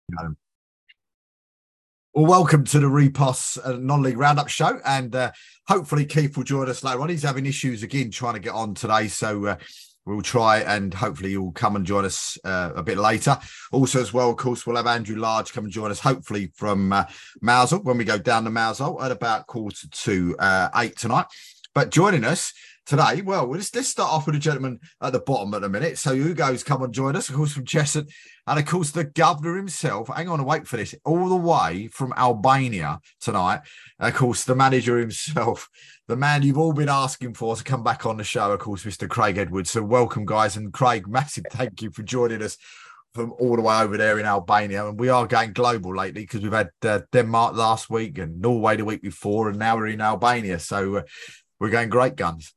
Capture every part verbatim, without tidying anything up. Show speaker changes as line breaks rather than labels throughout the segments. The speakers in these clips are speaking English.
No. Well, welcome to the Repos uh, non-league roundup show, and uh, hopefully Keith will join us later on. He's having issues again trying to get on today, so uh, we'll try, and hopefully he'll come and join us uh, a bit later. Also, as well, of course, we'll have Andrew Large come and join us, hopefully from uh, Mousehole, when we go down to Mousehole at about quarter to uh, eight tonight. But joining us today, well, let's, let's start off with a gentleman at the bottom at a minute. So Hugo's come and join us, of course, from Cheshunt. And, of course, the governor himself, hang on and wait for this, all the way from Albania tonight. And, of course, the manager himself, the man you've all been asking for to come back on the show, of course, Mister Craig Edwards. So welcome, guys. And, Craig, massive thank you for joining us from all the way over there in Albania. And we are going global lately because we've had uh, Denmark last week and Norway the week before, and now we're in Albania. So uh, we're going great guns.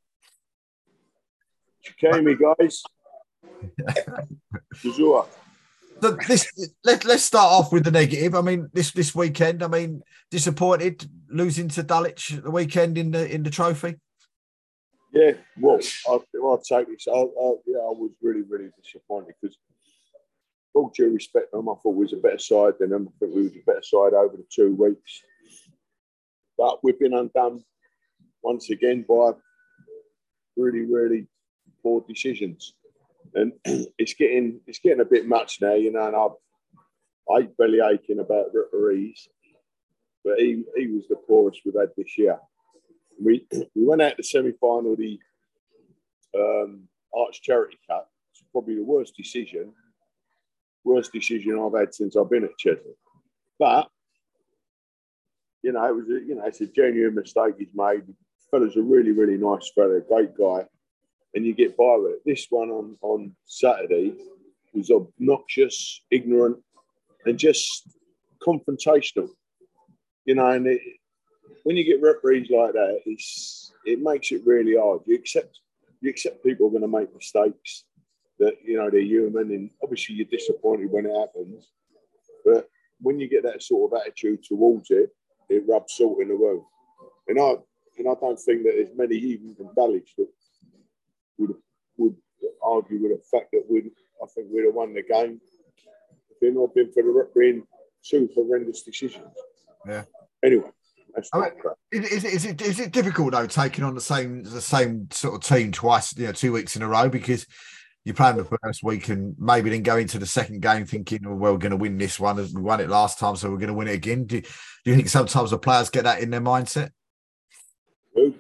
Okay, me guys. Bonjour.
The, this let, let's start off with the negative. I mean, this this weekend, I mean, disappointed losing to Dulwich the weekend in the in the trophy.
Yeah, well, I'll, I'll take this. I, I, yeah, I was really, really disappointed because, all due respect to them, I thought we was a better side than them. I think we was a better side over the two weeks. But we've been undone once again by really, really poor decisions. And it's getting it's getting a bit much now, you know, and I, I hate belly aching about referees, but he, he was the poorest we've had this year. We we went out the semi-final of the um, Arch Charity Cup. It's probably the worst decision, worst decision I've had since I've been at Cheshunt. But, you know, it was a, you know, it's a genuine mistake he's made. The fella's a really, really nice fella, great guy. And you get by with it. This one on, on Saturday was obnoxious, ignorant, and just confrontational. You know, and it, when you get referees like that, it's it makes it really hard. You accept you accept people are going to make mistakes. That you know they're human, and obviously you're disappointed when it happens. But when you get that sort of attitude towards it, it rubs salt in the wound. And I and I don't think that there's many even from Dulwich that would would argue with the fact that we I think we'd have won the game if it not been for the refereeing two horrendous decisions.
Yeah.
Anyway, that's
I mean, is, is it is it difficult though taking on the same the same sort of team twice, you know, two weeks in a row, because you're playing the first week and maybe then go into the second game thinking, oh, well, we're going to win this one. We won it last time, so we're going to win it again. Do, do you think sometimes the players get that in their mindset?
Who?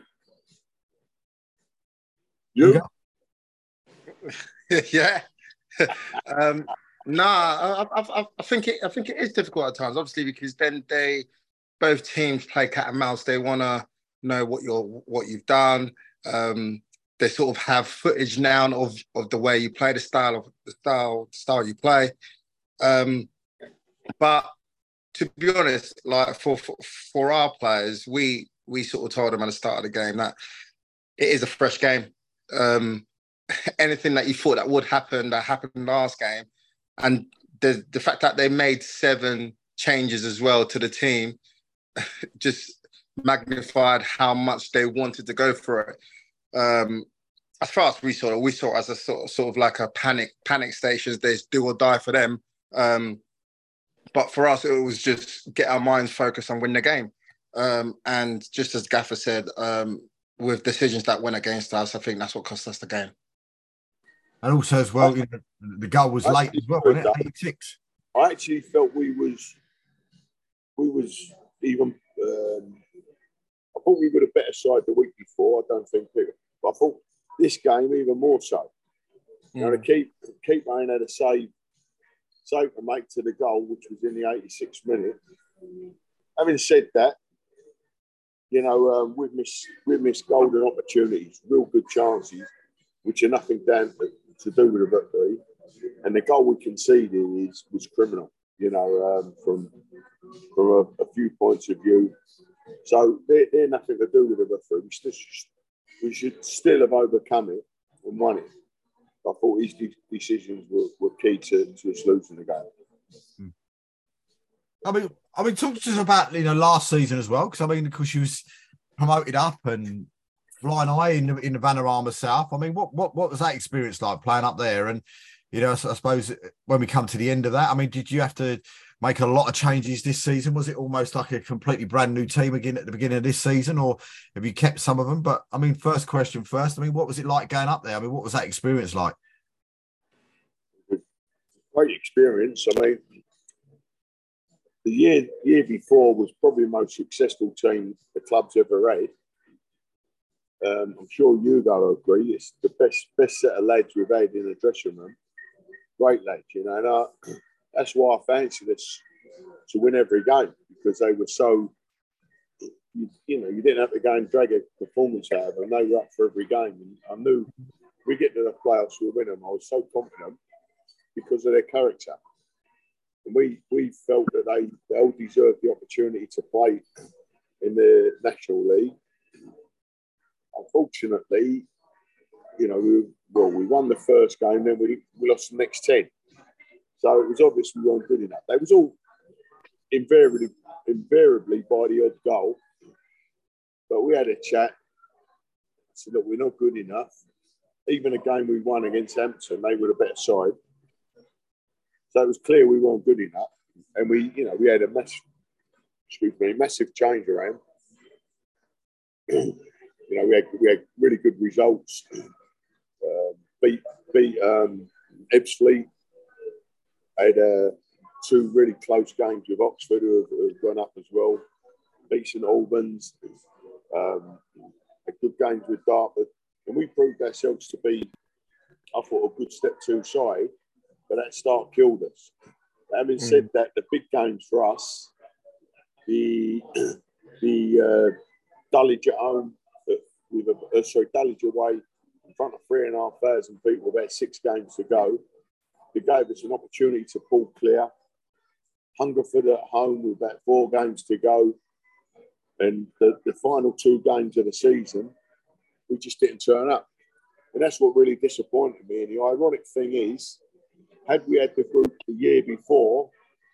You?
Yeah. um, nah, I, I, I think it. I think it is difficult at times. Obviously, because then they both teams play cat and mouse. They want to know what you're what you've done. Um, they sort of have footage now of of the way you play, the style of the style style you play. Um, but to be honest, like for, for for our players, we we sort of told them at the start of the game that it is a fresh game. Um, anything that you thought that would happen, that happened last game. And the the fact that they made seven changes as well to the team just magnified how much they wanted to go for it. Um, as far as we saw it, we saw it as a sort of, sort of like a panic, panic stations. There's do or die for them. Um, but for us, it was just get our minds focused and win the game. Um, and just as Gaffer said, um, with decisions that went against us, I think that's what cost us the game.
And also as well, you know, the goal was late as well, wasn't it? eighty-six.
I actually felt we was we was even. Um, I thought we were the better side the week before. I don't think people. But I thought this game even more so. Mm. You know, the keep keeper ain't had a save save to make to the goal, which was in the eighty-sixth minute. Having said that, you know, um, we've missed we've missed golden opportunities, real good chances, which are nothing down to, to do with the referee. And the goal we conceded is was criminal, you know, um, from from a, a few points of view. So they're, they're nothing to do with the referee. We, still, we should still have overcome it and won it. I thought his de- decisions were, were key to, to us losing the game.
I mean, I mean, talk to us about, you know, last season as well, because I mean, because she was promoted up and flying high in the, in the Vanarama South. I mean, what what what was that experience like playing up there? And you know, I suppose when we come to the end of that, I mean, did you have to make a lot of changes this season? Was it almost like a completely brand new team again at the beginning of this season, or have you kept some of them? But I mean, first question first. I mean, what was it like going up there? I mean, what was that experience like?
Great experience. I mean, the year year before was probably the most successful team the club's ever had. Um, I'm sure you will agree. It's the best best set of lads we've had in the dressing room. Great lads, you know. And I, that's why I fancied us to win every game, because they were so, you, you know, you didn't have to go and drag a performance out of them. They were up for every game. And I knew we get to the playoffs, we'll win them. I was so confident because of their character. And we, we felt that they, they all deserved the opportunity to play in the National League. Unfortunately, you know, we, well, we won the first game, then we, we lost the next ten. So it was obvious we weren't good enough. They was all invariably, invariably by the odd goal. But we had a chat. I said, look, we're not good enough. Even a game we won against Hampton, they were a better side. So it was clear we weren't good enough. And we, you know, we had a massive, excuse me, massive change around. You know, we had, we had really good results. Uh, beat beat um, Ebbsfleet. Had uh, two really close games with Oxford, who have, who have gone up as well. Beat St Albans. Um, had good games with Dartford. And we proved ourselves to be, I thought, a good step two side. But that start killed us. Having mm. said that, the big games for us, the the uh, Dulwich at home, with a, uh, sorry, Dulwich away in front of three and a half thousand people, about six games to go. It gave us an opportunity to pull clear. Hungerford at home with about four games to go. And the, the final two games of the season, we just didn't turn up. And that's what really disappointed me. And the ironic thing is, had we had the group the year before,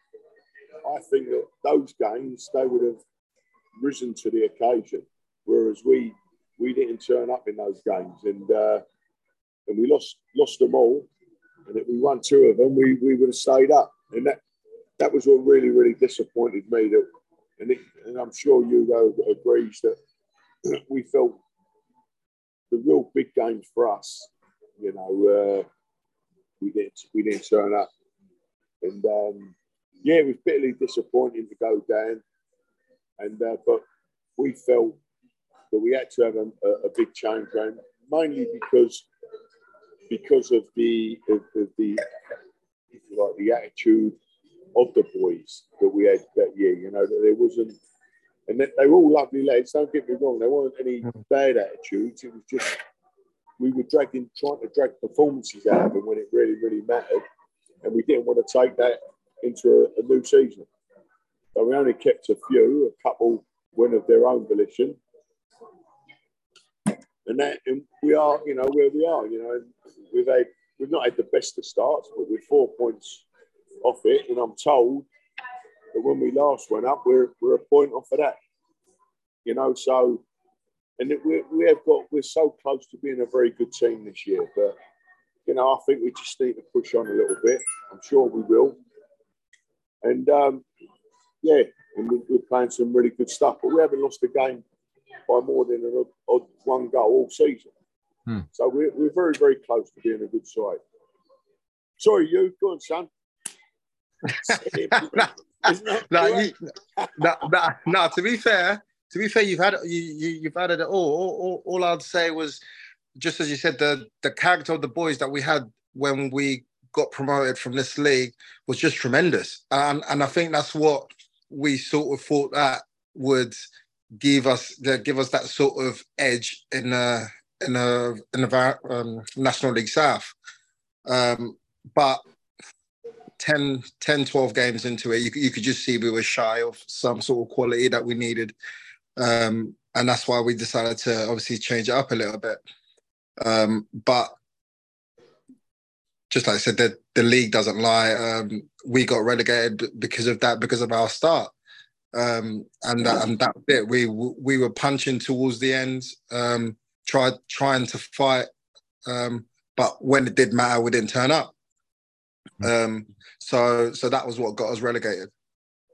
I think that those games, they would have risen to the occasion. Whereas we we didn't turn up in those games. And uh, and we lost lost them all. And if we won two of them, we, we would have stayed up. And that that was what really, really disappointed me. That, and, it, and I'm sure Hugo agrees that we felt the real big games for us, you know, uh, we didn't we didn't turn up. And um, yeah, it was bitterly disappointing to go down. And uh, but we felt that we had to have a, a big change around, mainly because because of the of, of the if you like the attitude of the boys that we had that year. You know, that there wasn't, and that they were all lovely lads. Don't get me wrong, there weren't any bad attitudes. It was just we were dragging, trying to drag performances out of them when it really, really mattered, and we didn't want to take that into a, a new season. So we only kept a few. A couple went of their own volition. And that, and we are, you know, where we are. You know, we've had, we've not had the best of starts, but we're four points off it. And I'm told that when we last went up, we're we're a point off of that. You know, so and it, we we have got, we're so close to being a very good team this year. But you know, I think we just need to push on a little bit. I'm sure we will. And um, yeah, and we, we're playing some really good stuff, but we haven't lost a game by more than an odd one goal all season. Hmm. So we're, we're very, very close to being a good side. Sorry, you. Go on, son.
no, no, you, no, no, no, to be fair, to be fair, you've had you, you you've added it all. All, all. all I'd say was, just as you said, the the character of the boys that we had when we got promoted from this league was just tremendous. And and I think that's what we sort of thought that would give us give us that sort of edge in the in the in the um, National League South. Um, but ten, ten, twelve games into it, you, you could just see we were shy of some sort of quality that we needed. Um, and that's why we decided to obviously change it up a little bit. Um, but just like I said, the, the league doesn't lie. Um, we got relegated because of that, because of our start. Um, and that and that bit, we we were punching towards the end, um, tried trying to fight, um, but when it did matter, we didn't turn up. Um, so so that was what got us relegated.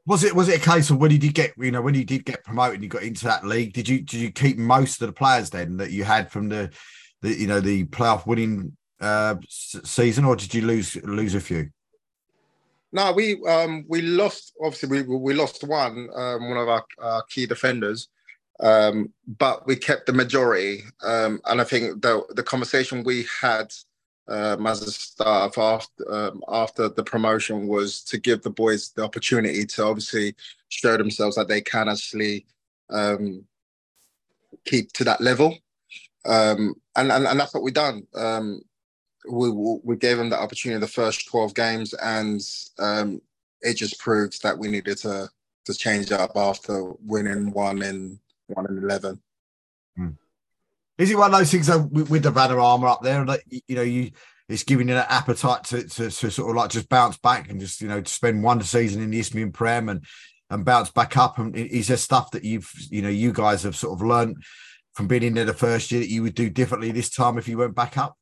Was it was it a case of when you did get you know when you did get promoted and you got into that league, did you did you keep most of the players then that you had from the the you know the playoff winning uh, season, or did you lose lose a few?
No, we um we lost. Obviously, we we lost one um, one of our, our key defenders, um, but we kept the majority. Um, and I think the the conversation we had um, as a staff after um, after the promotion was to give the boys the opportunity to obviously show themselves that they can actually um, keep to that level, um, and, and and that's what we've done. Um, we we gave them the opportunity the first twelve games, and um, it just proved that we needed to to change up after winning one in one in eleven.
Hmm. Is it one of those things though, with, with the Vanarama up there that you know you it's giving you that appetite to, to to sort of like just bounce back and just you know to spend one season in the Isthmian Prem and and bounce back up? And is there stuff that you've you know you guys have sort of learned from being in there the first year that you would do differently this time if you went back up?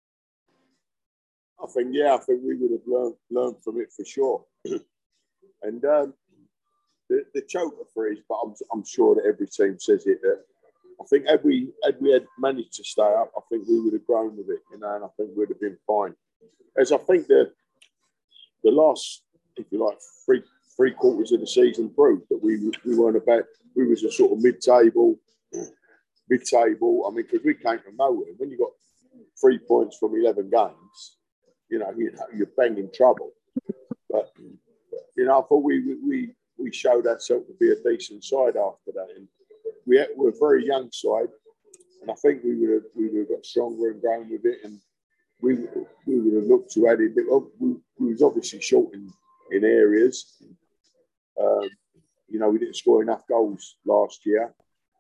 I think yeah, I think we would have learned learned from it for sure. And um, the the choker phrase, but I'm I'm sure that every team says it. That I think had we had we had managed to stay up, I think we would have grown with it, you know, and I think we'd have been fine. As I think the the last, if you like, three three quarters of the season proved that we we weren't about. We was a sort of mid table, mid table. I mean, because we came from nowhere. When you got three points from eleven games, you know, you know you're banging trouble. But you know, I thought we we we showed ourselves to be a decent side after that. And we had, we're a very young side, and I think we would have we would have got stronger and grown with it, and we we would have looked to add it. We, we was obviously short in, in areas. Um, you know, we didn't score enough goals last year,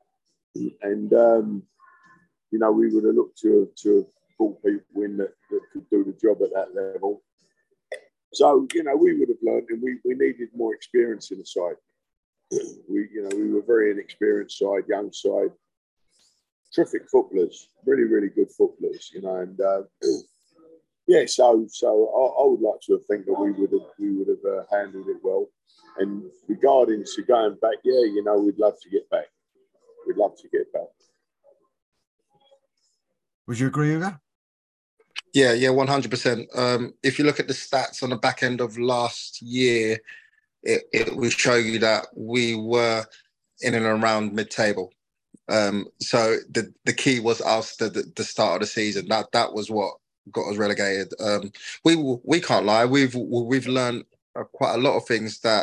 and um, you know we would have looked to to have brought people in that, that could do the job at that level. So you know we would have learned, and we, we needed more experience in the side. We, you know, we were very inexperienced side, young side, terrific footballers, really, really good footballers, you know, and uh, yeah, so so I, I would like to think that we would have we would have uh, handled it well. And regarding to going back, yeah, you know, we'd love to get back. We'd love to get back.
Would you agree with that?
Yeah, yeah, one hundred percent. Um, if you look at the stats on the back end of last year, It, it will show you that we were in and around mid-table. Um, so the the key was us the, the the start of the season. That that was what got us relegated. Um, we we can't lie. We've we've learned quite a lot of things that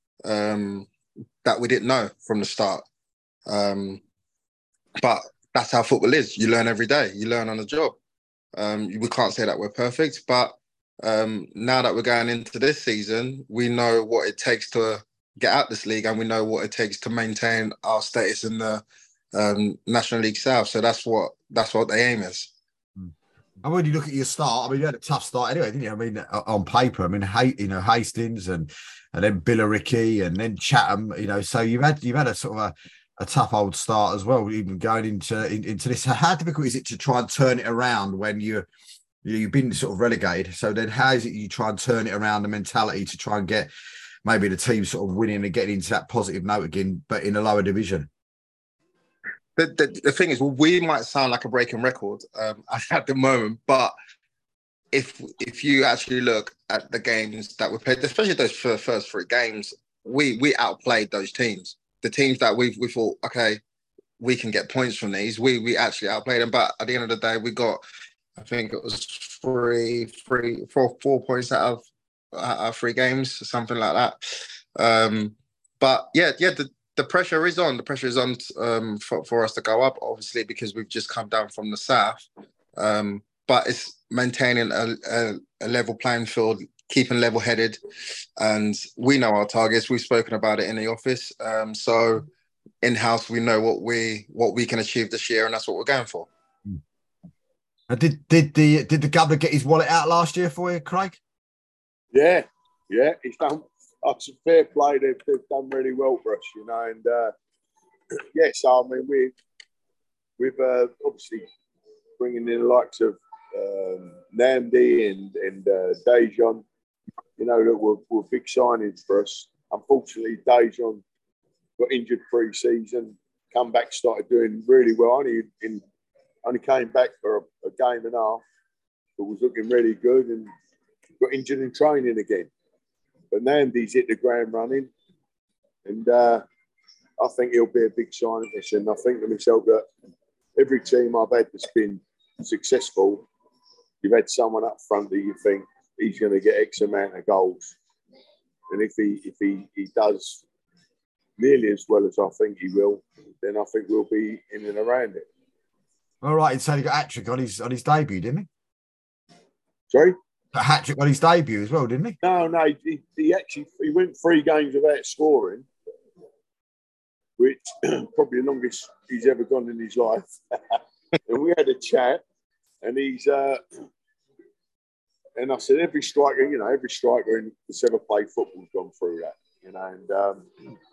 um, that we didn't know from the start. Um, but that's how football is. You learn every day. You learn on the job. Um, we can't say that we're perfect, but Um, now that we're going into this season, we know what it takes to get out this league, and we know what it takes to maintain our status in the um, National League South. So that's what that's what the aim is.
And when you look at your start, I mean, you had a tough start anyway, didn't you? I mean, on paper, I mean, Hay, you know, Hastings and and then Billericay and then Chatham, you know, so you've had you've had a sort of a, a tough old start as well, even going into in, into this. How difficult is it to try and turn it around when you're You've been sort of relegated. So then how is it you try and turn it around, the mentality to try and get maybe the team sort of winning and getting into that positive note again, but in a lower division?
The, the, the thing is, well, we might sound like a breaking record um, at the moment, but if if you actually look at the games that we played, especially those first three games, we we outplayed those teams. The teams that we we thought, okay, we can get points from these, we we actually outplayed them. But at the end of the day, we got, I think it was three, three, four, four points out of, out of three games, something like that. Um, but yeah, yeah, the, the pressure is on. The pressure is on um, for, for us to go up, obviously, because we've just come down from the south. Um, but it's maintaining a, a, a level playing field, keeping level-headed, and we know our targets. We've spoken about it in the office. Um, so in-house, we know what we what we can achieve this year, and that's what we're going for.
And did did the did the governor get his wallet out last year for you, Craig?
Yeah, yeah, he's done. It's a fair play. They've, they've done really well for us, you know. And uh, yes, yeah, so, I mean we we've uh, obviously bringing in the likes of um, Namdi and and uh, Dejan, you know, that were, were big signings for us. unfortunately, Dejan got injured pre-season, come back, started doing really well. Only in only came back for a, a game and a half, but was looking really good and got injured in training again. But Nandy's hit the ground running, and uh, I think he'll be a big sign of this. And I think to myself that every team I've had that's been successful, you've had someone up front that you think he's going to get X amount of goals. And if he if he, he does nearly as well as I think he will, then I think we'll be in and around it.
All right, he said he got a hat-trick on his, on his debut, didn't he?
Sorry?
A hat-trick on his debut as well, didn't he?
No, no, he, he actually he went three games without scoring, which probably the longest he's ever gone in his life. And we had a chat, and he's uh, and I said every striker, you know, every striker in that's ever played football's gone through that, you know, and um,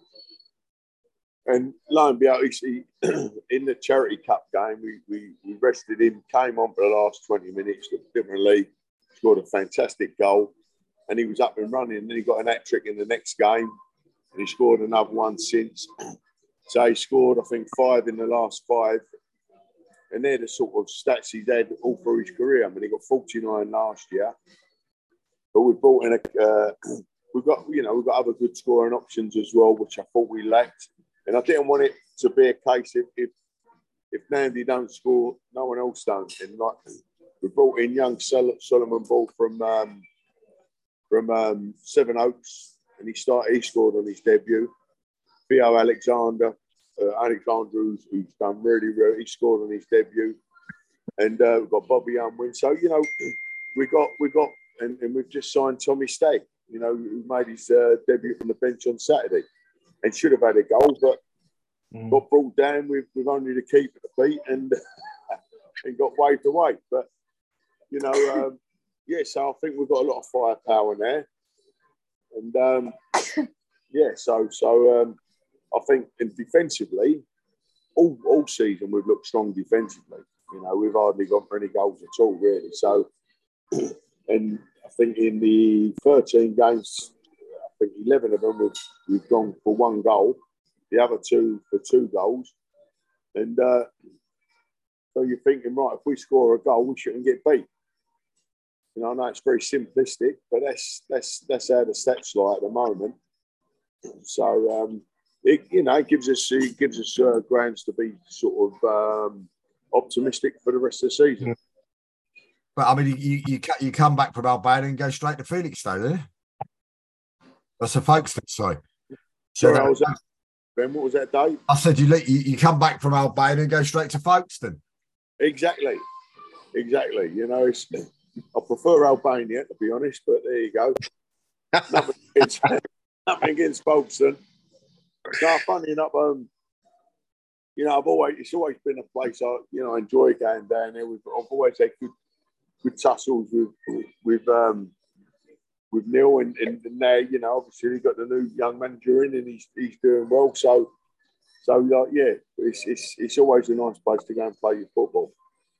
and lo and behold, he, in the Charity Cup game, we, we we rested him, came on for the last twenty minutes, the different league, scored a fantastic goal, and he was up and running. And then he got an hat trick in the next game, and he scored another one since. So he scored, I think, five in the last five. And they're the sort of stats he's had all through his career. I mean, he got forty-nine last year. But we brought in a, uh, we've got, you know, we've got other good scoring options as well, which I thought we lacked. And I didn't want it to be a case if if, if Nandy don't score, no one else don't. And like we brought in young Sol- Solomon Ball from um, from um, Seven Oaks, and he started. He scored on his debut. Theo Alexander. Uh, Alexander, who's, who's done really well, he scored on his debut, and uh, we've got Bobby Unwin. So you know, we got we got, and, and we've just signed Tommy Stagg, you know, who made his uh, debut from the bench on Saturday, and should have had a goal, but mm. got brought down with, with only the keeper to beat, and and got waved away. But you know, um, yeah, so I think we've got a lot of firepower there, and um, yeah, so so. Um, I think, and defensively, all, all season we've looked strong defensively. You know, we've hardly gone for any goals at all, really. So, and I think in the thirteen games, I think eleven of them we've, we've gone for one goal, the other two for two goals. And uh, so you're thinking, right, if we score a goal, we shouldn't get beat. You know, I know it's very simplistic, but that's that's that's how the stats lie at the moment. So, um, It, you know, it gives us it gives us uh, grounds to be sort of um, optimistic for the rest of the season.
But I mean, you you you come back from Albania and go straight to Felixstowe, don't you? That's a Folkestone, sorry.
Sorry, so that, I was that, Ben. What was that date?
I said you, you you come back from Albania and go straight to Folkestone.
Exactly, exactly. You know, it's, I prefer Albania to be honest, but there you go. nothing, against, nothing against Folkestone. No, funny enough, um, you know, I've always it's always been a place I, you know, I enjoy going down there. We've, I've always had good, good tussles with with um, with Neil, and, and now you know, obviously we've got the new young manager in, and he's he's doing well. So, so like, yeah, it's it's it's always a nice place to go and play your football.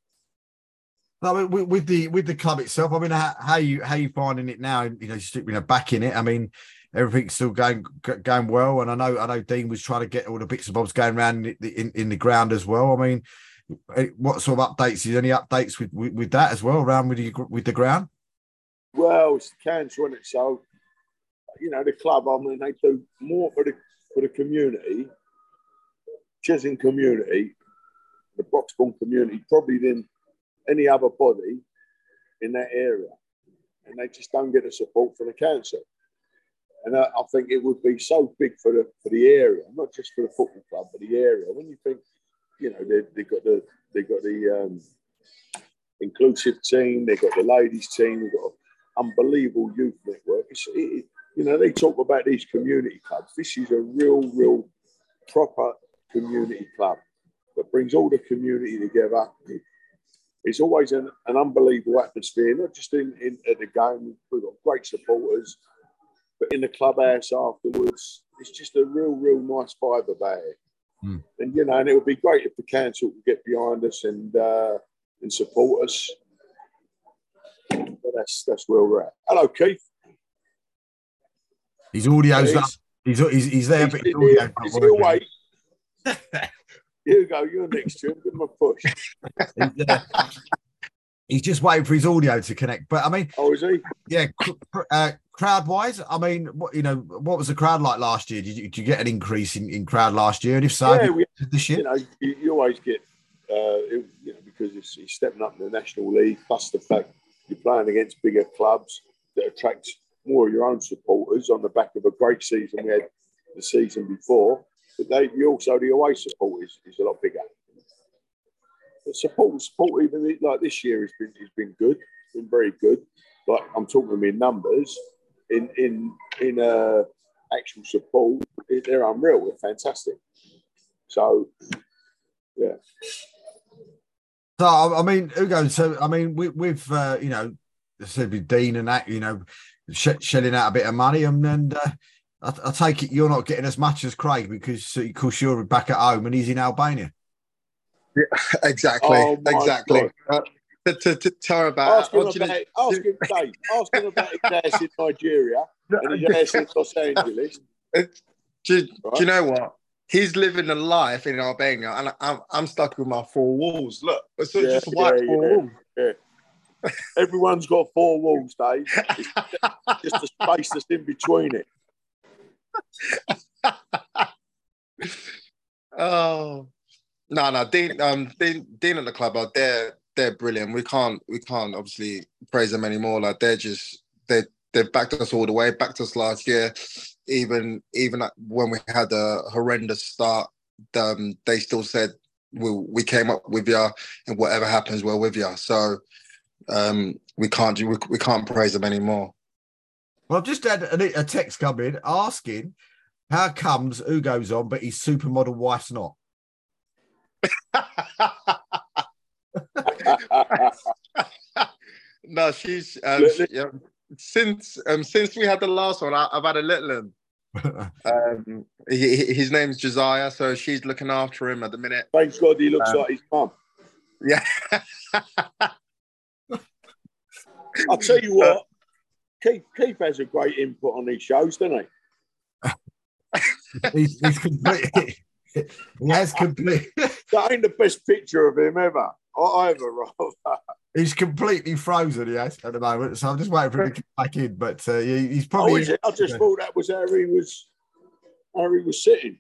I mean, with, with the with the club itself, I mean, how, how you how you finding it now? You know, you know, back in it. I mean. Everything's still going going well, and I know I know Dean was trying to get all the bits and bobs going around in, in, in the ground as well. I mean, what sort of updates? Is there any updates with, with, with that as well around with the with the ground?
Well, it's the council, isn't it? So you know, the club. I mean, they do more for the for the community, Cheshire community, the Broxbourne community, probably than any other body in that area, and they just don't get the support from the council. And I, I think it would be so big for the for the area, not just for the football club, but the area. When you think, you know, they they got the they got the um, inclusive team, they got the ladies team, they've got an unbelievable youth network. It's, it, you know, they talk about these community clubs. This is a real, real proper community club that brings all the community together. It's always an, an unbelievable atmosphere, not just in, in at the game. We've got great supporters. But in the clubhouse afterwards, it's just a real, real nice vibe about it. Mm. And, you know, and it would be great if the council could get behind us and uh, and support us. But that's that's where we're at. Hello, Keith.
His audio's up. He's he's, he's there,
He's,
but his
he's, here,
audio's not
he's here
working.
wait. Here you go. You're next to him. Give him a push.
He's, uh, he's just waiting for his audio to connect. But I mean,
Oh, is he?
yeah, cr- uh, crowd wise, I mean, what you know, what was the crowd like last year? Did you, did you get an increase in, in crowd last year? And if so,
Yeah,
did
we,
you this year?
you know, you, you always get, uh, it, you know, because it's, he's stepping up in the National League, plus the fact you're playing against bigger clubs that attract more of your own supporters on the back of a great season we had the season before. But they, you also, the away support is, is a lot bigger. The support, support even like this year has been has been good, it's been very good. Like I'm talking in numbers, in in in uh, actual support, they're unreal. They're fantastic. So, yeah.
So I mean, Ugo. So I mean, we, we've uh, you know, said with Dean and that, you know, sh- shelling out a bit of money, and and uh, I, I take it you're not getting as much as Craig because of course you're back at home and he's in Albania.
Yeah, exactly,
Oh, my
exactly.
God.
Uh, to, to, to tell her about
Ask him
oh, do you
about,
know-
ask him, Dave, ask him about his house in Nigeria and his house in Los Angeles.
It- do, do
Right.
you know what? He's living a life in Albania, and I'm I'm stuck with my four walls. Look, it's
Yeah,
just white
yeah,
four
yeah.
walls.
Yeah. Everyone's got four walls, Dave. It's just the space that's in between it.
Oh no, no, Dean, um, Dean, Dean at the club are they're they're brilliant. We can't we can't obviously praise them anymore. Like they're just they they've backed us all the way, backed us last year. Even even when we had a horrendous start, um, they still said we we came up with you, and whatever happens, we're with you. So um, we can't do we, we can't praise them anymore.
Well, I've just had a, a text come in asking how comes Ugo's on, but his supermodel wife's not.
No, she's um, she, um, since um, since we had the last one, I, I've had a little one. Um, he, he- his name's Josiah, so she's looking after him at the minute.
Thanks God he looks
Um,
like his mum.
Yeah.
I'll tell you what, Keith, Keith has a great input on these shows, doesn't he?
he's, he's complete. He has complete.
That ain't the best picture of him ever. I ever, rather.
He's completely frozen. He has at the moment, so I'm just waiting for him to come back in. But uh, he, he's
Oh,
probably.
is it? I just thought that was how he was, how he was sitting.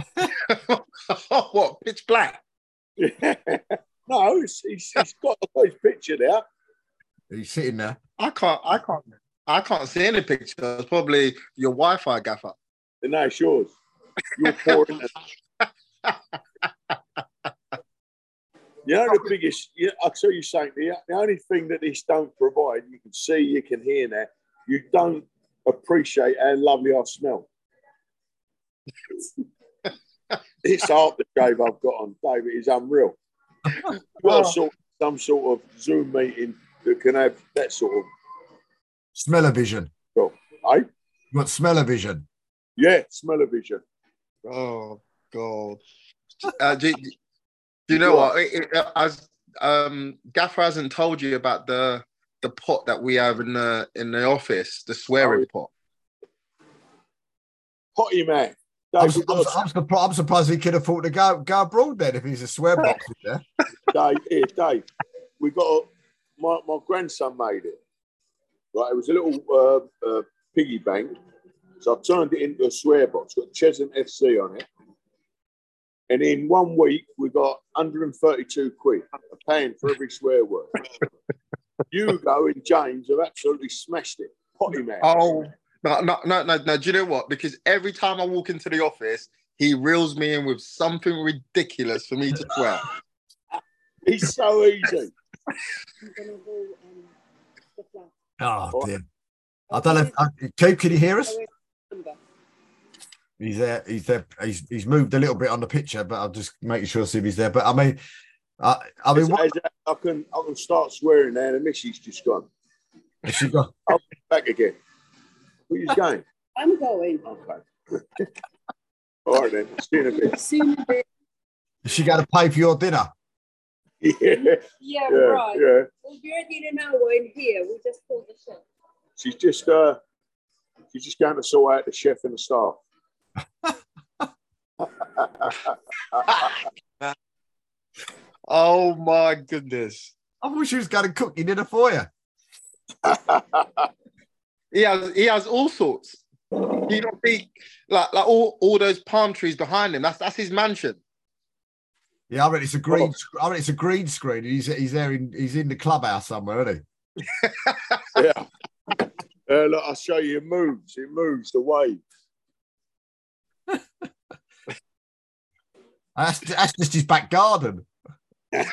What? Pitch black.
No, he's, he's, he's got his picture there.
He's sitting there.
I can't. I can't. I can't see any pictures. It's probably your Wi-Fi gaffer.
And now it's yours. You're pouring it. You know the biggest, you know, I'll tell you something, the, the only thing that this don't provide, you can see, you can hear now, you don't appreciate how lovely I smell. This aftershave I've got on, David, is unreal. You've got
Oh.
sort, some sort of Zoom meeting that can have that sort of,
Smell-o-vision.
well, eh?
You got smell-o-vision.
Yeah, smell-o-vision.
Oh God. Uh, do, do you know what? It, it, as um, Gaffer hasn't told you about the the pot that we have in the in the office, the swearing
Oh,
pot.
Potty man.
I'm,
Dave,
I'm,
we've got
I'm, surprised, I'm surprised he could afford to go go abroad then if he's a swear box in there.
Dave, here, Dave, we got a, my my grandson made it. Right, it was a little uh, uh, piggy bank, so I turned it into a swear box. Got Cheshunt F C on it, and in one week we got one hundred thirty-two quid, a pound for every swear word. Hugo and James have absolutely smashed it. Potty man.
Oh no, no, no, no, no. Do you know what? Because every time I walk into the office, he reels me in with something ridiculous for me to swear.
He's so easy.
Oh dear. I don't know. If, uh, Keith, can you hear us? He's there. He's there. He's he's moved a little bit on the picture, but I'll just make sure see if he's there. But I mean, uh, I mean,
As-
what
as I can I can start swearing now, and the missus just gone.
has she got?
I'll be back again. Where you going?
I'm going.
Okay. All right then. See you in a bit.
Soon a bit.
Has she got to pay for your dinner?
Yeah,
Yeah,
yeah,
right.
yeah.
We'll be ready in an hour in here. We just called the chef.
She's just uh, she's just going to sort out the chef and the staff.
Oh my goodness.
I thought she was going to cook your dinner for you.
He has he has all sorts. You don't think like like all, all those palm trees behind him. That's that's his mansion.
Yeah, I mean it's a green. Oh. I mean it's a green screen. He's he's there in he's in the clubhouse somewhere, isn't he?
Yeah. Uh, look, I'll show you. It moves. It moves. The wave.
that's that's just his back garden.
It's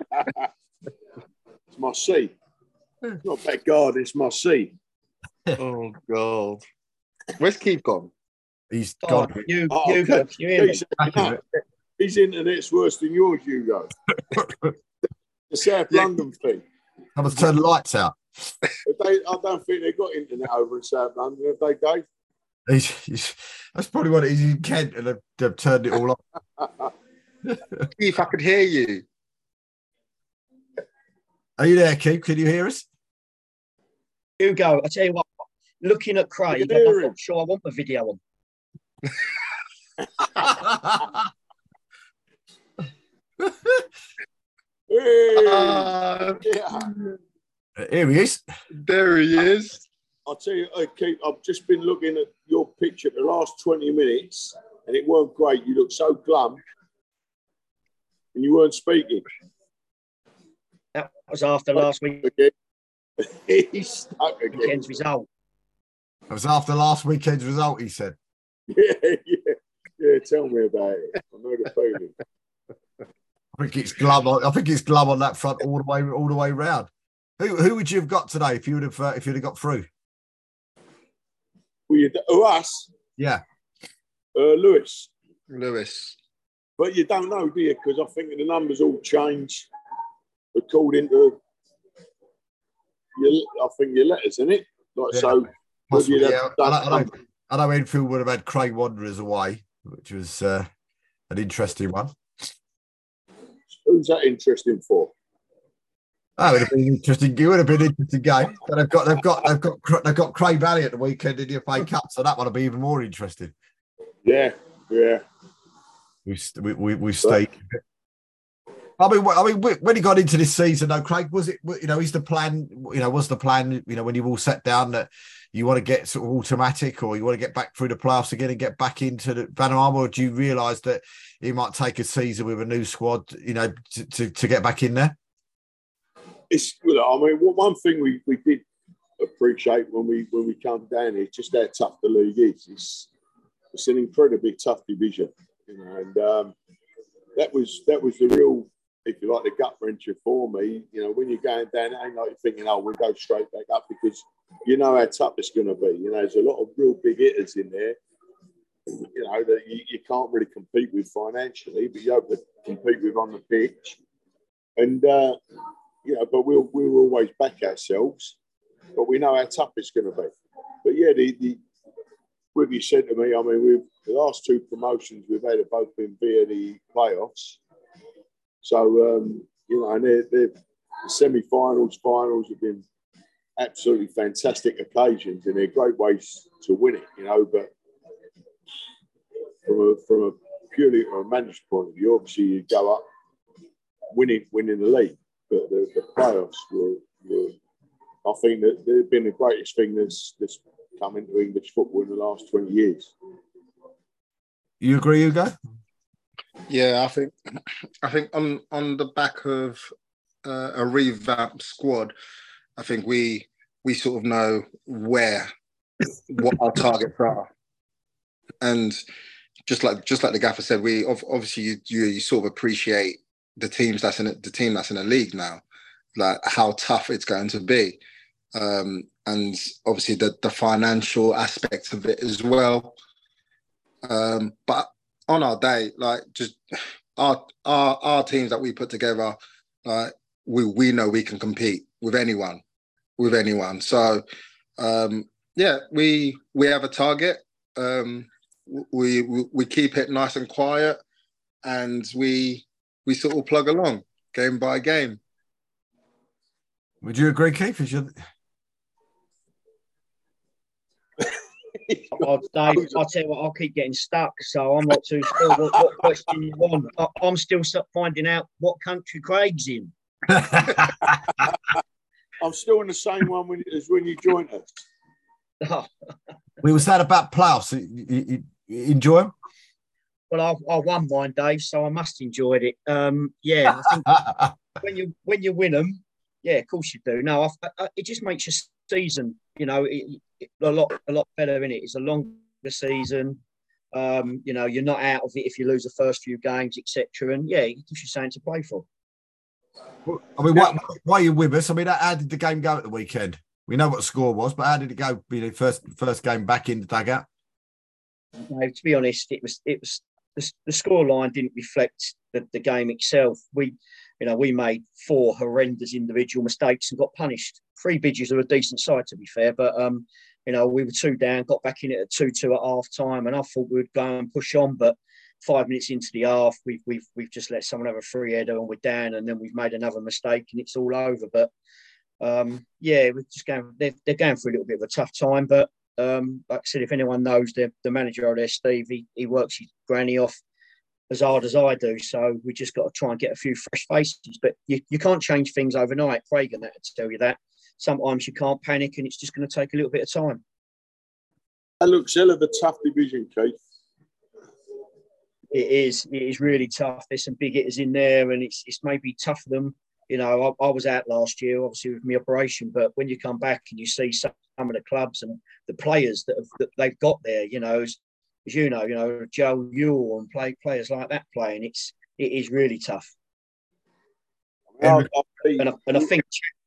my sea. It's not back garden. It's my sea.
Oh God. Where's Keith gone?
He's
Oh,
gone.
you,
Oh,
Hugo,
okay.
can you hear me?
He's, no, his internet's worse than yours, Hugo. The South
Yeah.
London thing.
I must turn the lights out.
If they, I don't think they've got internet over in South London, have they, Dave?
He's, he's, that's probably what it is in Kent, and they've, they've turned it all off.
Keith, I could hear you.
Are you there, Keith? Can you hear us?
Hugo, I tell you what, looking at Craig,
You
I'm
hear
not
him?
sure I want the video on.
Hey,
Uh,
yeah.
Here he is.
there he is.
I'll tell you, uh, Keith, I've just been looking at your picture the last twenty minutes, and it weren't great. You looked so glum, and you weren't speaking.
That was after last week,
Again. He's stuck again.
weekend's result.
It was after last weekend's result, he said.
Yeah, yeah, yeah. Tell me about it. I know the feeling.
I think it's glum. On, I think it's glum on that front all the way, all the way round. Who, who would you have got today if you would have, uh, if you'd have got through?
Well, you, oh, us,
Yeah,
uh, Lewis.
Lewis.
But you don't know, do you? Because I think the numbers all change according to your, I think your letters, isn't it? Like
Yeah.
so.
possibly.
you'd have
Yeah. I,
done
know, I, know, I know Enfield would have had Craig Wanderers away, which was uh, an interesting one.
Who's that interesting for?
That would have been interesting. It would have been an interesting game. But they've got, they've got, they've got, they've got Craig Valley at the weekend in the F A Cup, so that one will be even more interesting.
Yeah, yeah.
We, we, we, we stayed. I mean, I mean, when he got into this season, though, Craig, was it? You know, is the plan? You know, was the plan? You know, when you all sat down that you want to get sort of automatic, or you want to get back through the playoffs again and get back into the Vanarama, or do you realise that it might take a season with a new squad? You know, to, to, to get back in there.
It's, you know, I mean, one thing we, we did appreciate when we when we come down here, just how tough the league is. It's it's an incredibly tough division, you know, and um, that was that was the real, if you like, the gut wrencher for me. You know, when you're going down, it ain't like you're thinking, oh, we'll go straight back up, because you know how tough it's going to be. You know, there's a lot of real big hitters in there, you know, that you, you can't really compete with financially, but you hope to compete with on the pitch. And, uh, you know, but we'll, we'll always back ourselves, but we know how tough it's going to be. But yeah, the, the what you said to me, I mean, we've the last two promotions we've had have both been via the playoffs. So, um, you know, and they're, they're, the semi-finals, finals have been absolutely fantastic occasions, and they're great ways to win it, you know. But from a, from a purely from a managed point of view, obviously you go up winning winning the league, but the, the playoffs were, were, I think that they've been the greatest thing that's, that's come into English football in the last twenty years.
You agree, Hugo?
Yeah, I think I think on on the back of uh, a revamped squad, I think we we sort of know where what our targets are, and just like just like the gaffer said, we obviously you you, you sort of appreciate the teams that's in the team that's in the league now, like how tough it's going to be, um, and obviously the the financial aspects of it as well. Um, but on our day, like just our our our teams that we put together, like we we know we can compete with anyone, with anyone. So um, yeah, we we have a target. Um, we, we we keep it nice and quiet, and we we sort of plug along game by game.
Would you agree, Keith? Is your...
Oh, Dave, I'll tell you what, I'll keep getting stuck, so I'm not too sure what, what question you want. I, I'm still finding out what country Craig's in.
I'm still in the same one when, as when you joined us.
Oh,
We was that about playoffs. You, you, you enjoy them?
well, I, I won mine, Dave, so I must enjoyed it. Um, yeah, I think when you when you win them, yeah, of course you do. No, I, I, it just makes your season, you know, it, it, a lot a lot better in it. It's a longer season. Um, you know, you're not out of it if you lose the first few games, et cetera. And yeah, it gives you something to play for.
I mean, why, why are you with us? I mean, how did the game go at the weekend? We know what the score was, but how did it go? You know, first first game back in the dugout.
No, to be honest, it was it was the, the score line didn't reflect the, the game itself. We, you know, we made four horrendous individual mistakes and got punished. Three Bidges are a decent side, to be fair, but um, you know, we were two down, got back in it at two two at half time, and I thought we would go and push on, but five minutes into the half, we've we've we've just let someone have a free header and we're down, and then we've made another mistake and it's all over. But um, yeah, we're just going. They're, they're going through a little bit of a tough time, but um, like I said, if anyone knows the the manager over there, Steve, he, he works his granny off as hard as I do. So we just got to try and get a few fresh faces. But you, you can't change things overnight. Craig and that to tell you that. Sometimes you can't panic, and it's just going to take a little bit of time.
That looks hell of a tough division, Keith.
It is. It is really tough. There's some big hitters in there, and it's it's maybe tough for them. You know, I, I was out last year, obviously with my operation, but when you come back and you see some, some of the clubs and the players that, have, that they've got there, you know, as, as you know, you know Joe Ewell and play players like that playing, it's it is really tough.
I mean, I, I,
And I, and I think,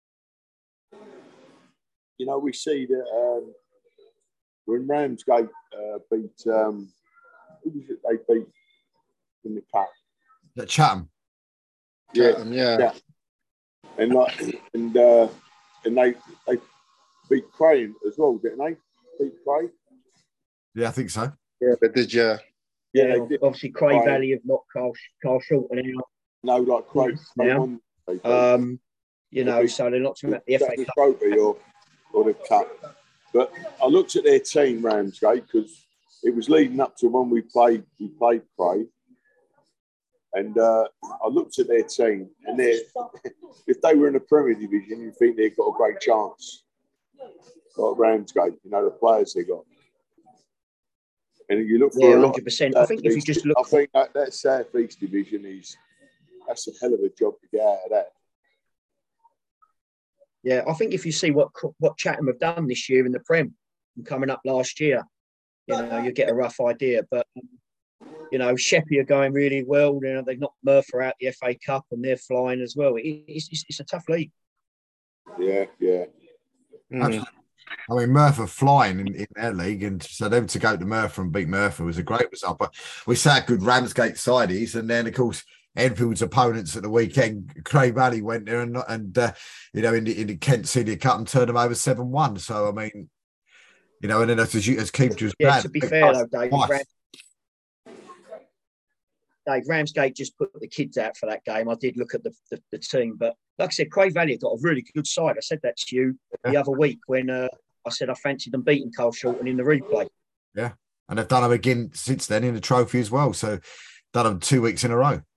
you know, we see that um, when Ramsgate uh, beat, um, who was it they beat in the cup?
At Chatham.
Yeah,
Chatham, yeah.
yeah. And like, and uh, and they they beat Crane as well, didn't they? Beat Crane.
Yeah, I think so.
Yeah, they did, yeah.
Yeah,
yeah,
they did.
obviously Cray
Right.
Valley have knocked Carl Carl Shorten out.
No, like Crane.
Now.
Won, they beat.
Um, you know, so they're not talking about the F A
the
Cup.
trophy or or the cup. But I looked at their team, Ramsgate, because it was leading up to when we played we played Cray. And uh, I looked at their team, and they if they were in the Premier Division, you think they've got a great chance. Like Ramsgate, you know, the players they got. And you look for
Yeah,
a lot.
one hundred percent. I think if you
East-
just look,
I think that, that South East Division is that's a hell of a job to get out of that.
yeah, I think if you see what what Chatham have done this year in the Prem and coming up last year, you know, you get a rough idea. But you know, Sheppey are going really well. You know, they've knocked Merthyr out the F A Cup and they're flying as well. It, it's, it's it's a tough league.
Yeah, yeah.
Mm.
I mean, Merthyr flying in, in their league, and so them to go to Merthyr and beat Merthyr was a great result. But we saw how good Ramsgate side is, and then of course Enfield's opponents at the weekend, Cray Valley went there and and uh, you know in the, in the Kent Senior Cup and turned them over seven one. So I mean, you know, and then as you, as Keith just
Yeah,
glad,
to be fair though, Dave,
twice.
Ram, Dave Ramsgate just put the kids out for that game. I did look at the, the, the team, but like I said, Cray Valley have got a really good side. I said that to you the
Yeah.
other week when uh, I said I fancied them beating Carl Shorten in the replay.
Yeah, and they've done them again since then in the trophy as well. So done them two weeks in a row.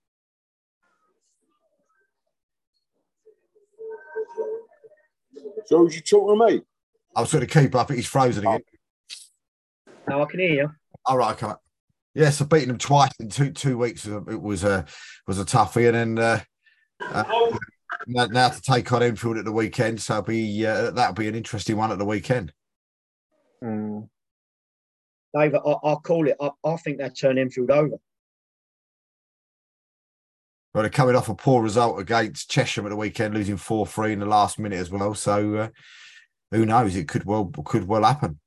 So was you talking to me?
I was going to keep up. He's frozen again.
Now I can hear you.
All right, come on. Yeah, so beating them twice in two two weeks it was a was a toughie, and then uh, uh, now, now to take on Enfield at the weekend, so it'll be uh, that'll be an interesting one at the weekend.
Mm.
Dave, I, I'll call it. I, I think they'll turn Enfield over.
But they're coming off a poor result against Chesham at the weekend, losing four three in the last minute as well. So uh, who knows? It could well could well happen.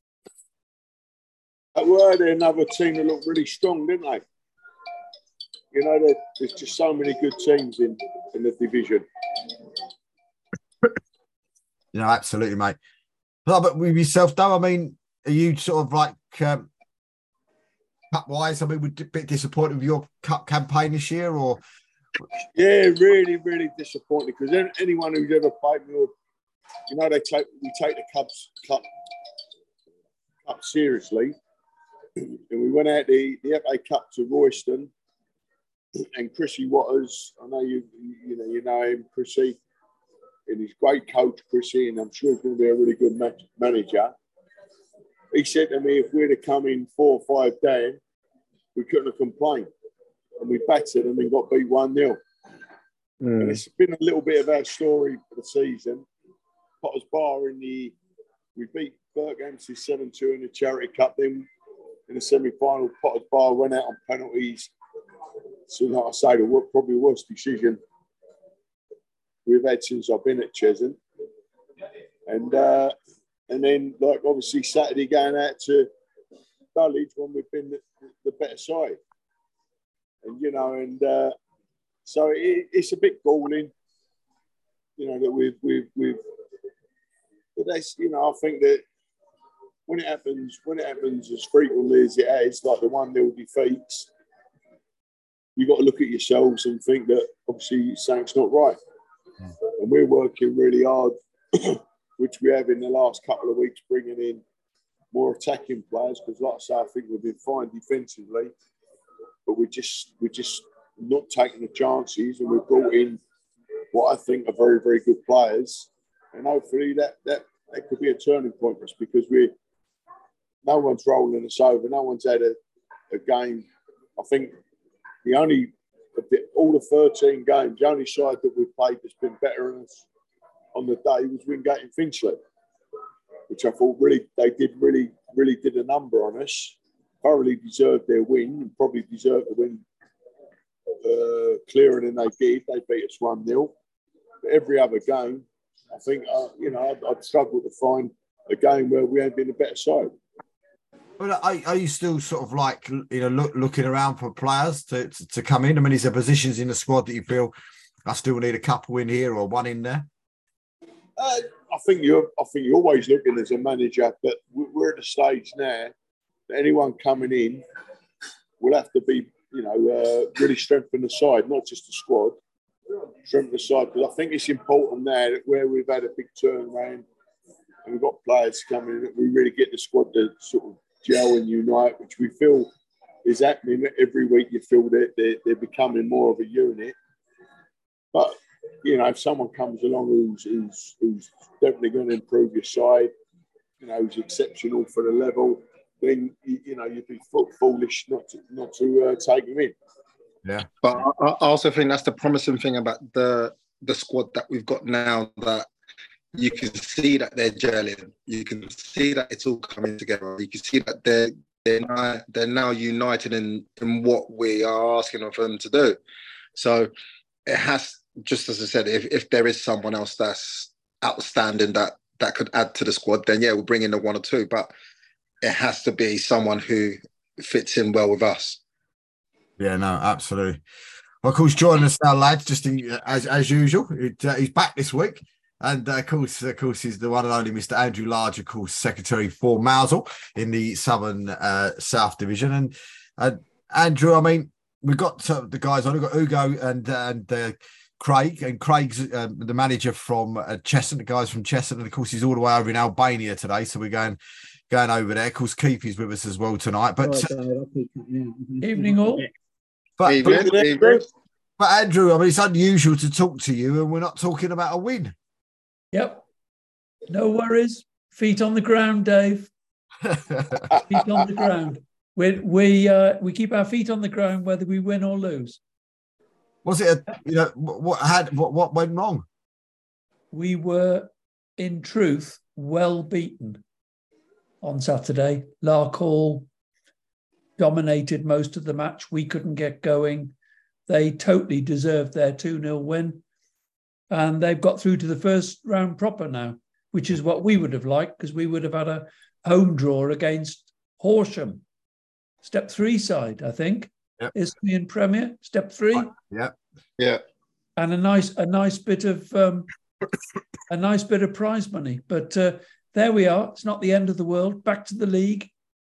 Were there another team that looked really strong, didn't they? You know, there, there's just so many good teams in, in the division.
You know, absolutely, mate. No, but with yourself, though, I mean, are you sort of like um, cup wise? I mean, we're a bit disappointed with your cup campaign this year, or
Yeah, really, really disappointed because anyone who's ever played me, you know, they take we take the Cubs Cup Cup seriously. And we went out the, the F A Cup to Royston, and Chrissy Waters, I know you you know you know him, Chrissy, and he's a great coach, Chrissy, and I'm sure he's going to be a really good ma- manager. He said to me, if we'd have come in four or five down, we couldn't have complained. And we battered them and got beat one nil. Mm. And it's been a little bit of our story for the season. Potters Bar in the, we beat Berkhamsted seven two in the Charity Cup. Then in the semi-final, Potters Bar went out on penalties. So like I say, the probably worst decision we've had since I've been at Cheshunt. And uh, and then, like, obviously Saturday going out to Dulwich when we've been the, the better side. And, you know, and uh, so it, it's a bit galling, you know, that we've, we've, we've, but that's, you know, I think that when it happens, when it happens as frequently as it has, like the one nil defeats, you've got to look at yourselves and think that obviously something's not right. Mm. And we're working really hard, which we have in the last couple of weeks, bringing in more attacking players, because like I say, I think we've been fine defensively, but we're just, we're just not taking the chances, and we've brought in what I think are very, very good players. And hopefully that, that, that could be a turning point for us, because we're, no one's rolling us over. No one's had a, a game. I think the only, all the thirteen games, the only side that we've played that's been better than us on the day was Wingate and Finchley, which I thought really, they did really, really did a number on us. Thoroughly deserved their win, and probably deserved to win uh, clearer than they did. They beat us one nil. But every other game, I think, uh, you know, I'd, I'd struggle to find a game where we ain't been a better side.
Well, are, are you still sort of like, you know, look, looking around for players to, to, to come in? I mean, is there positions in the squad that you feel I still need a couple in here or one in there?
Uh, I think you're. I think you're always looking as a manager, but we're at a stage now that anyone coming in will have to be, you know, uh, really strengthen the side, not just the squad. Strengthen the side, because I think it's important now that where we've had a big turnaround and we've got players coming in, that we really get the squad to sort of gel and unite, which we feel is happening every week. You feel that they're, they're becoming more of a unit. But, you know, if someone comes along who's, who's, who's definitely going to improve your side, you know, who's exceptional for the level, then, you, you know, you'd be foolish not to, not to uh, take him in.
Yeah.
But I, I also think that's the promising thing about the the squad that we've got now, that you can see that they're gelling. You can see that it's all coming together. You can see that they're they're now, they're now united in, in what we are asking of them to do. So it has, just as I said, if, if there is someone else that's outstanding that that could add to the squad, then yeah, we'll bring in the one or two. But it has to be someone who fits in well with us.
Yeah, no, absolutely. Well, of course, joining us now, lads, just in, as as usual. It, uh, he's back this week. And, uh, of course, of course, he's the one and only Mister Andrew Large, of course, Secretary for Mousehole in the Southern uh, South Division. And uh, Andrew, I mean, we've got uh, the guys on. We've got Ugo and and uh, Craig. And Craig's um, the manager from uh, Cheshunt, the guys from Cheshunt. And, of course, he's all the way over in Albania today. So we're going going over there. Of course, Keith is with us as well tonight. But
right, uh, evening all.
But,
evening,
but,
evening.
but, Andrew, I mean, it's unusual to talk to you and we're not talking about a win.
Yep. No worries. Feet on the ground, Dave. Feet on the ground. We we uh, we keep our feet on the ground whether we win or lose.
Was it a, you know, what had what what went wrong?
We were, in truth, well beaten on Saturday. Larkhall dominated most of the match. We couldn't get going. They totally deserved their two nil win. And they've got through to the first round proper now, which is what we would have liked, because we would have had a home draw against Horsham. Step three side, I think.
Yep.
Isthmian Premier, step three.
Yeah.
Yeah.
And a nice a nice bit of um, a nice bit of prize money. But uh, there we are. It's not the end of the world. Back to the league.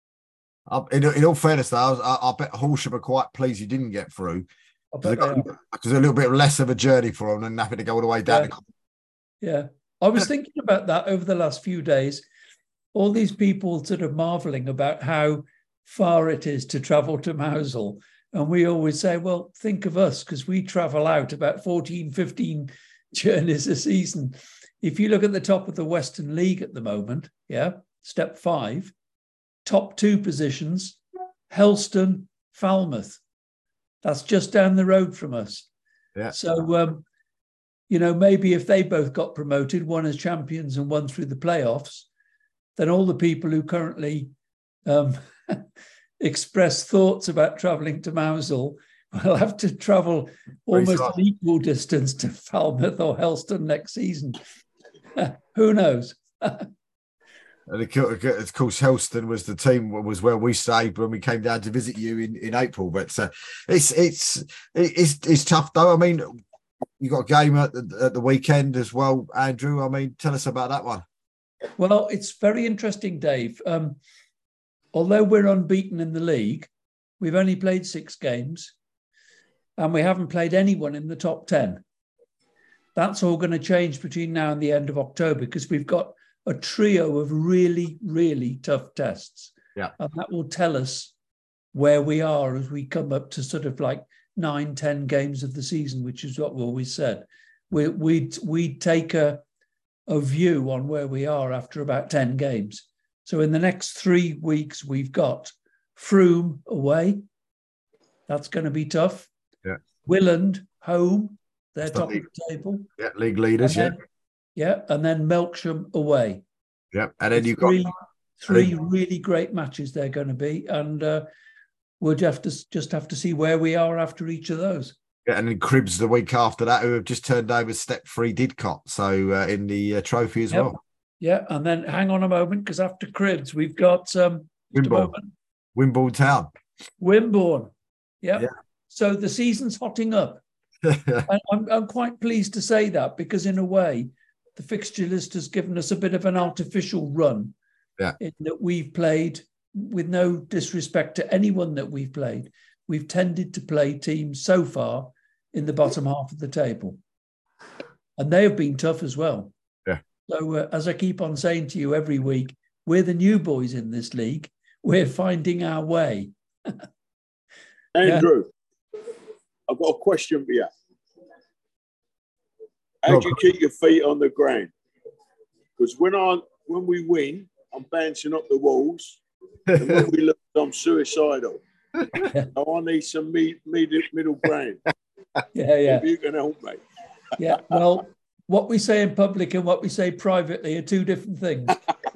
Uh, in, in all fairness, though, I, was, I, I bet Horsham are quite pleased you didn't get through. Because a little bit less of a journey for them than having to go all the way down.
Yeah. yeah. I was thinking about that over the last few days. all these people sort of marveling about how far it is to travel to Mousehole. And we always say, well, think of us, because we travel out about fourteen, fifteen journeys a season. If you look at the top of the Western League at the moment, yeah, step five, top two positions, Helston, Falmouth. That's just down the road from us.
Yeah.
So, um, you know, maybe if they both got promoted, one as champions and one through the playoffs, then all the people who currently um, express thoughts about travelling to Mousehole will have to travel almost an equal distance to Falmouth or Helston next season. Who knows?
And of course, Helston was the team was where we stayed when we came down to visit you in, in April. But uh, it's it's it's it's tough though. I mean, you got a game at the, at the weekend as well, Andrew. I mean, tell us about that one.
Well, it's very interesting, Dave. Um, although we're unbeaten in the league, we've only played six games, and we haven't played anyone in the top ten. That's all going to change between now and the end of October, because we've got a trio of really, really tough tests.
Yeah.
And that will tell us where we are as we come up to sort of like nine, ten games of the season, which is what we always said. We, we'd, we'd take a, a view on where we are after about ten games. So in the next three weeks, we've got Frome away. That's going to be tough.
Yeah.
Willand home. They're
That's
top
the
of the table.
Yeah, league leaders,
and
yeah.
Then, yeah, and then Melksham away.
Yeah, and then you've
three,
got
three really great matches they're going to be, and uh, we'll have to just have to see where we are after each of those.
Yeah, and then Cribs the week after that, who have just turned over step three Didcot, so uh, in the uh, trophy as
yep.
well.
Yeah, and then hang on a moment, because after Cribs we've got um,
Wimborne. Wimborne Town.
Wimborne. Yep.
Yeah.
So the season's hotting up. And I'm, I'm quite pleased to say that, because in a way, the fixture list has given us a bit of an artificial run.
Yeah.
In that we've played, with no disrespect to anyone that we've played, we've tended to play teams so far in the bottom half of the table. And they have been tough as well.
Yeah. So
uh, as I keep on saying to you every week, we're the new boys in this league. We're finding our way.
Andrew, yeah. I've got a question for you. How do you keep your feet on the ground? Because when I when we win, I'm bouncing up the walls, and when we lose, I'm suicidal. So I need some mid, mid, middle ground.
Yeah, yeah.
If you can help me.
Yeah. Well, what we say in public and what we say privately are two different things.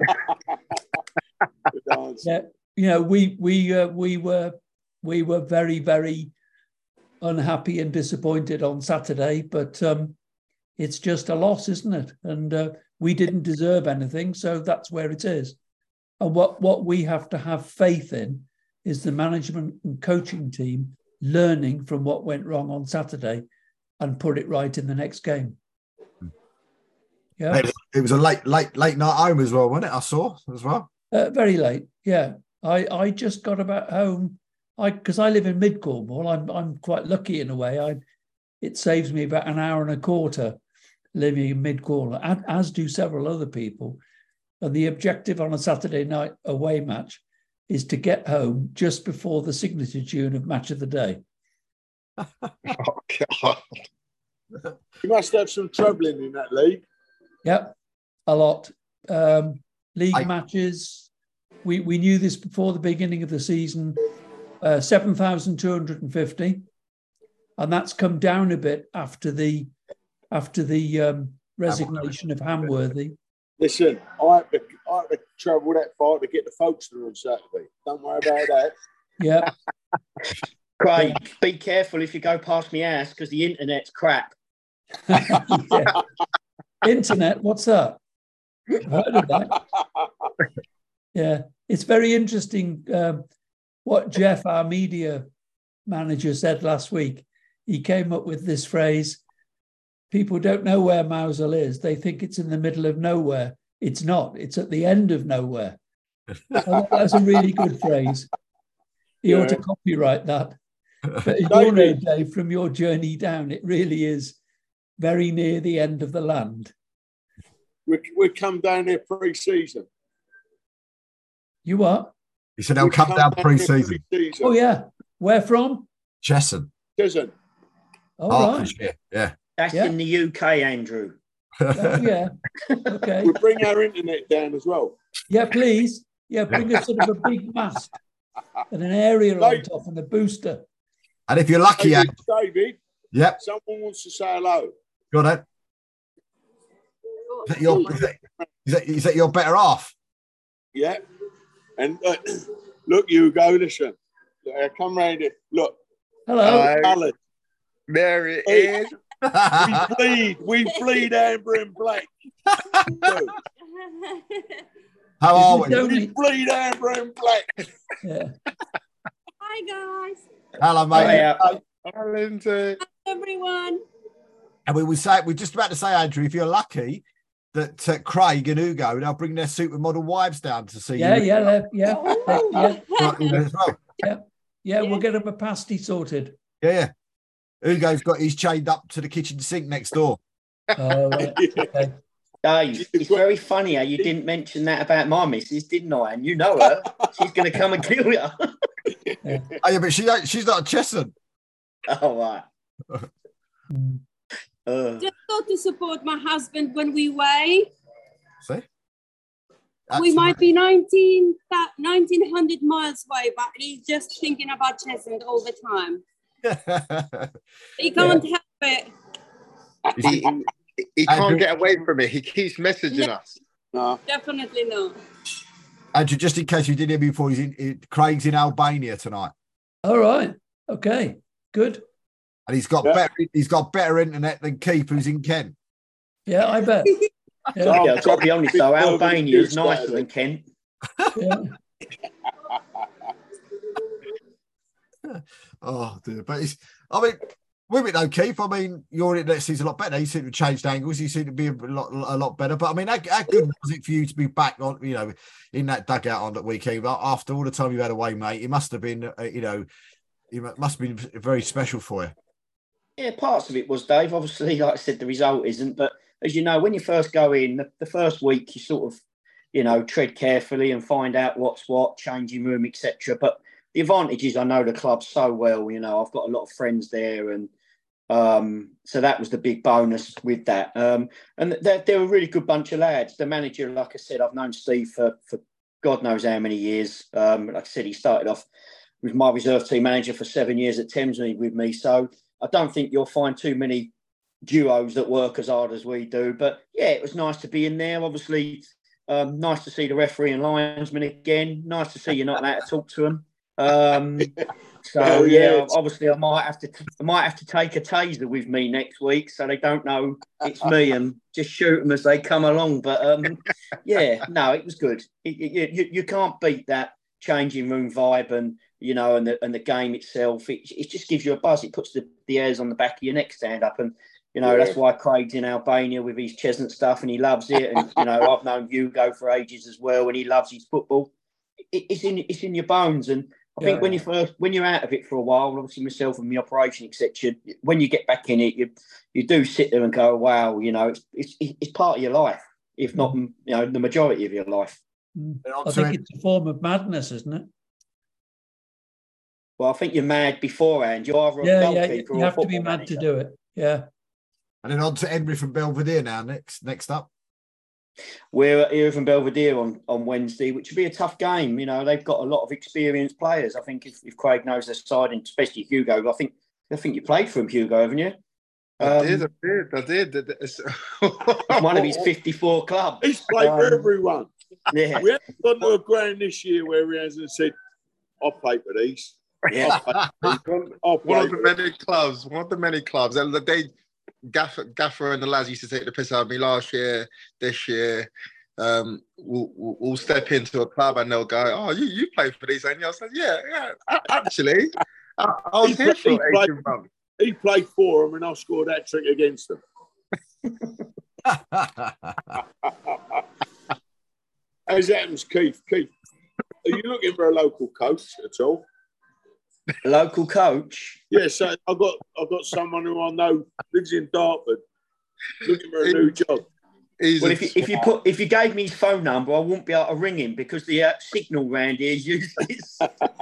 Yeah. You know, we we uh, we were we were very very unhappy and disappointed on Saturday, but um, it's just a loss, isn't it? And uh, we didn't deserve anything, so that's where it is. And what, what we have to have faith in is the management and coaching team learning from what went wrong on Saturday and put it right in the next game. Yeah,
it was a late, late, late night home as well, wasn't it? I saw as well.
Uh, very late. Yeah, I, I just got about home. I because I live in Mid Cornwall. I'm I'm quite lucky in a way. I it saves me about an hour and a quarter living in Mid Cornwall, as do several other people. And the objective on a Saturday night away match is to get home just before the signature tune of Match of the Day.
Oh God!
You must have some troubling in that league.
Yep, a lot. Um, league
I...
matches. We we knew this before the beginning of the season. Uh, seven thousand two hundred fifty, and that's come down a bit after the after the um, resignation of Hamworthy.
Listen, I have, to, I have to travel that far to get to Folkestone on Saturday. Don't worry about that.
Yeah.
Craig, be careful if you go past my house because the internet's crap.
Yeah. Internet, what's that? I've heard of that. Yeah, it's very interesting. Um, What Jeff, our media manager, said last week, he came up with this phrase, people don't know where Mousehole is. They think it's in the middle of nowhere. It's not. It's at the end of nowhere. That's a really good phrase. He yeah. ought to copyright that. But as you know, Dave, from your journey down, it really is very near the end of the land.
We, we come down there pre-season.
You what?
He said they'll come down pre-season.
Oh, yeah. Where from?
Cheshunt.
Cheshunt.
All right.
Hertfordshire, yeah.
That's
Yeah.
in the U K, Andrew.
Oh, yeah. Okay.
We'll bring our internet down as well.
Yeah, please. Yeah, bring a sort of a big mast and an aerial on top and a booster.
And if you're lucky,
David,
Ad-
David,
yep,
someone wants to say hello.
go on, Ed. Is that your, is that, is that, is that your better half?
Yeah. And uh, look, Hugo, listen. Uh, come round here. Look.
Hello.
Hello.
Colours.
There it
Hey.
is.
We bleed. We bleed amber and black.
How are we?
Don't
We
we?
bleed amber and black.
Yeah.
Hi guys,
Hello, mate.
Yeah.
Hi, Lindsay.
everyone.
And we were say we're just about to say, Andrew, if you're lucky, that uh, Craig and Hugo they'll bring their supermodel wives down to see
Yeah,
you.
yeah, yeah, yeah, yeah,
Right, you know, as well.
yeah, yeah. We'll get him a pasty sorted.
Yeah, yeah. Hugo's got he's chained up to the kitchen sink next door.
Oh, right. Okay.
Dave, it's very funny how you didn't mention that about my missus, didn't I? And you know her. She's going to come and kill you.
Oh, yeah, but she ain't- she's not a Cheshunt.
Oh, right.
Mm.
Uh,
Just go to support my husband when we weigh.
See?
We might be nineteen, nineteen hundred miles away, but he's just thinking about Cheshunt all the time. He can't help it.
He, he, he can't get away from it. He keeps messaging us.
No.
Definitely not.
Andrew, just in case you didn't hear me before, he's in, he- Craig's in Albania tonight,
All right. Okay. Good.
and he's got
Yeah.
better he's got better internet than Keith, who's in Kent.
Yeah, I bet.
yeah,
Yeah.
I've got to be honest, though, Albania is nicer than Kent.
Yeah.
Oh dear, but it's I mean, with it though, Keith. I mean, your internet seems a lot better. You seem to have changed angles. You seem to be a lot, a lot better. But I mean, how, how good was it for you to be back on, you know, in that dugout on that weekend after all the time you had away, mate? It must have been, uh, you know, it must have been very special for you.
Yeah, parts of it was, Dave. Obviously, like I said, the result isn't. But as you know, when you first go in, the, the first week, you sort of, you know, tread carefully and find out what's what, changing room, et cetera. But the advantage is I know the club so well. You know, I've got a lot of friends there, and um, so that was the big bonus with that. Um, and they're, they're a really good bunch of lads. The manager, like I said, I've known Steve for, for God knows how many years. Um, like I said, he started off with my reserve team manager for seven years at Thamesmead with me. So I don't think you'll find too many duos that work as hard as we do. But yeah, it was nice to be in there. Obviously, um, nice to see the referee and linesman again. Nice to see you're not allowed to talk to them. Um, so
Hell
yeah,
yeah.
obviously I might have to I might have to take a taser with me next week so they don't know it's me and just shoot them as they come along. But um, yeah, no, it was good. It, it, you, you can't beat that changing room vibe and you know and the and the game itself. It, it just gives you a buzz. It puts the, the hairs on the back of your neck stand up, and you know
Yeah.
that's why Craig's in Albania with his Cheshunt stuff and he loves it. And you know I've known Hugo for ages as well, and he loves his football. It, it's in it's in your bones. And I think
Yeah.
when you first, when you're out of it for a while, obviously myself and my operation, et cetera. When you get back in it, you you do sit there and go, "Wow, you know, it's it's it's part of your life, if not you know the majority of your life."
Mm.
And on
I
to
think
it.
it's a form of madness, isn't it?
Well, I think you're mad beforehand. You're either a
Yeah, yeah.
goalkeeper
You
or a
have to be
football
mad to
manager.
do it. Yeah.
And then on to Henry from Belvedere now. Next, next up.
We're at Irvine Belvedere on, on Wednesday, which would be a tough game. You know, they've got a lot of experienced players. I think if, if Craig knows their side, and especially Hugo, I think I think you played for him, Hugo, haven't you?
I
Um,
did, I did, I did. It's-
One of his fifty-four clubs.
He's played for
Um,
everyone.
Yeah,
We haven't gone to a ground this year where he hasn't said, I'll play for these.
yeah.
I'll
One
play
of the
for
many clubs, one of the many clubs. And they, Gaffer, Gaffer and the lads used to take the piss out of me last year, this year. Um, we'll, we'll, we'll step into a club and they'll go, "Oh, you, you play for these?" And I said, "Yeah, yeah, a- actually, I, I was
He
here
played-
for
he played-
eighteen months."
He played for them and I scored that trick against them. As it happens, Keith, Keith, are you looking for a local coach at all?
Local coach.
Yes, yeah, so I've got I've got someone who I know lives in Dartford, looking for a new job.
He's
well,
a
if you, if you put if you gave me his phone number, I wouldn't be able to ring him because the uh, signal round here is useless.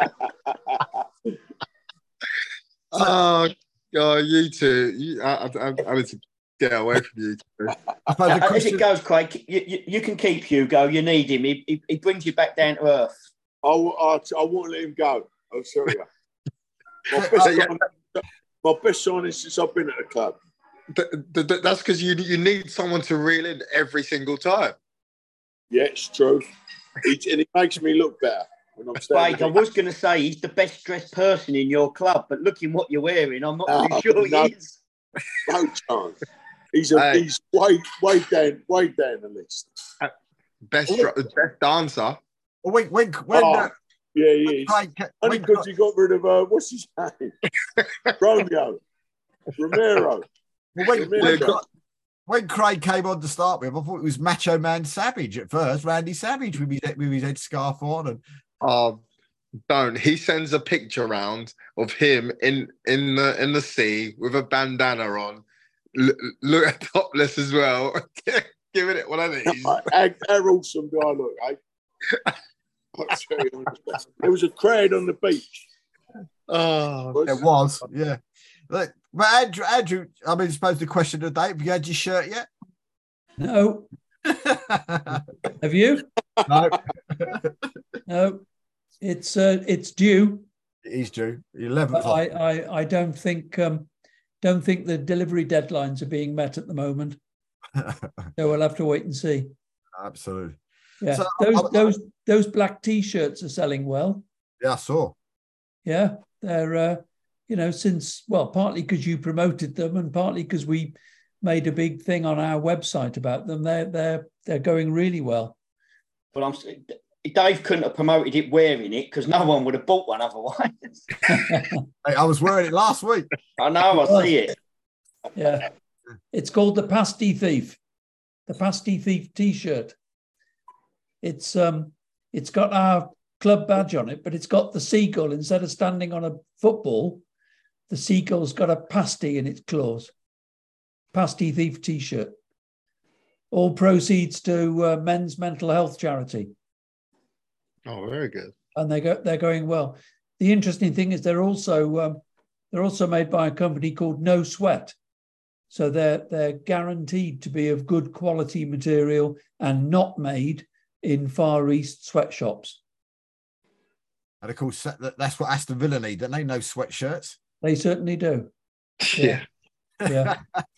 Oh, God, you two. You, I, I, I need to get away from you two.
I suppose the
Uh, As
question,
it goes, Craig, you, you, you can keep Hugo. You need him. He, he, he brings you back down to earth.
I, I, I won't let him go. I'll tell you. My
Uh,
best,
yeah.
sign, my best signing since I've been at the club.
Th- th- th- that's because you you need someone to reel in every single time.
Yeah, it's true. He, and it makes me look better when I'm standing.
Craig, I was going to say he's the best dressed person in your club, but looking what you're wearing, I'm not
Oh,
too sure
no.
he is.
No chance. He's a,
Hey.
he's way way down way down the list.
Best dr- best dancer.
when when when,
Oh,
uh,
Yeah, he
when
is.
Craig,
Only
when,
because he got rid of uh, what's his name? Romeo. Romero.
well, when, when,
Romero.
when Craig came on to start with, I thought it was Macho Man Savage at first, Randy Savage with his with his head scarf on, and
Oh, don't. He sends a picture around of him in in the in the sea with a bandana on, L- look topless as well, giving it one of these.
How, how awesome do I look, eh? I'll tell you honestly. There was a crowd on the beach.
Oh,
it was, yeah. Look, but Andrew, Andrew, I mean, suppose the question of the day: have you had your shirt yet?
No. Have you?
No,
No. It's uh, it's due.
he's due eleventh.
But I, I I don't think um, don't think the delivery deadlines are being met at the moment. So we'll have to wait and see.
Absolutely.
Yeah,
So,
those
I- I-
those those black T-shirts are selling well.
Yeah, I saw.
Yeah, they're uh, you know since well partly because you promoted them and partly because we made a big thing on our website about them. They're they're they're going really well.
Well, I'm Dave couldn't have promoted it wearing it because no one would have bought one otherwise.
Hey, I was wearing it last week.
I know, I see it.
Yeah, it's called the Pasty Thief, the Pasty Thief T-shirt. It's um, it's got our club badge on it, but it's got the seagull instead of standing on a football. The seagull's got a pasty in its claws. Pasty Thief T-shirt. All proceeds to uh, men's mental health charity,
oh, very good.
and they go they're going well. The interesting thing is they're also um, they're also made by a company called No Sweat. So they're they're guaranteed to be of good quality material and not made in Far East sweatshops.
And of course, that- that's what Aston Villa need, don't they? No sweatshirts.
They certainly do.
Yeah.
Yeah.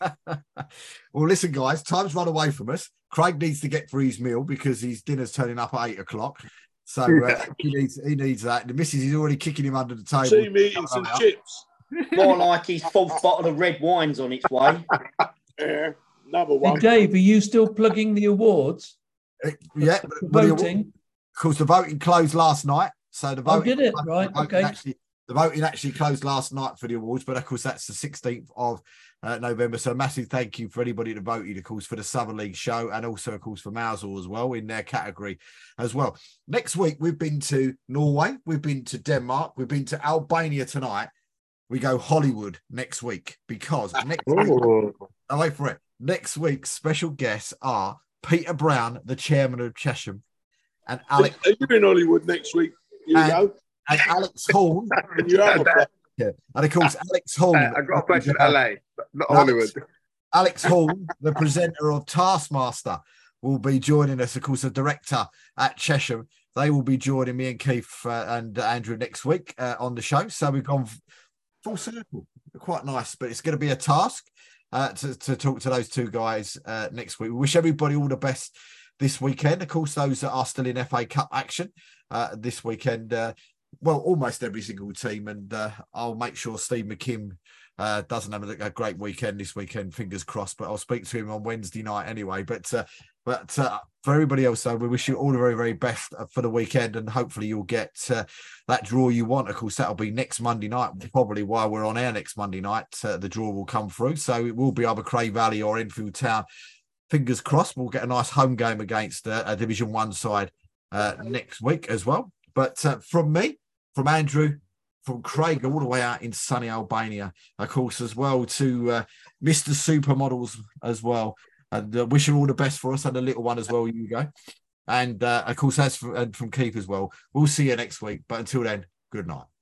Well, listen, guys, time's run away from us. Craig needs to get for his meal because his dinner's turning up at eight o'clock. So uh, he needs he needs that. The missus is already kicking him under the table.
See me eating some chips.
More like his fourth bottle of red wine's on its way.
Yeah, another
Hey,
one.
Dave, are you still plugging the awards?
Uh, yeah,
The
but, but the-
voting.
of course, the voting closed last night. So the
Oh,
voting,
did it?
the
Right,
voting
okay.
Actually, the voting actually closed last night for the awards, but of course that's the sixteenth of uh, November. So a massive thank you for anybody that voted, of course, for the Southern League show and also, of course, for Mousehole as well in their category as well. Next week we've been to Norway, we've been to Denmark, we've been to Albania tonight. We go Hollywood next week because next week,
Oh,
oh, wait for it. Next week's special guests are Peter Brown, the chairman of Chesham, and Alex
Are you in Hollywood next week? You
And-
go.
and Alex Horn.
And you have a play.
Yeah. And of course, Alex Horn.
I got a question.
uh,
L A, not
Alex-
Hollywood.
Alex Horn, the presenter of Taskmaster, will be joining us. Of course, the director at Chesham. They will be joining me and Keith uh, and Andrew next week uh, on the show. So we've gone f- full circle. Quite nice, but it's going to be a task uh, to, to talk to those two guys uh, next week. We wish everybody all the best this weekend. Of course, those that are still in F A Cup action uh, this weekend. Uh, well, almost every single team, and uh, I'll make sure Steve McKim uh, doesn't have a, a great weekend this weekend. Fingers crossed, but I'll speak to him on Wednesday night anyway. But uh, but uh, for everybody else, though, we wish you all the very very best for the weekend, and hopefully you'll get uh, that draw you want. Of course, that'll be next Monday night, probably while we're on air next Monday night. Uh, the draw will come through, so it will be either Cray Valley or Enfield Town. Fingers crossed, we'll get a nice home game against uh, a Division One side uh, next week as well. But uh, from me, from Andrew, from Craig, all the way out in sunny Albania, of course, as well to uh, Mister Supermodels as well. And uh, wish you all the best for us and the little one as well, you go. And uh, of course, as from, and from Keith as well. We'll see you next week. But until then, good night.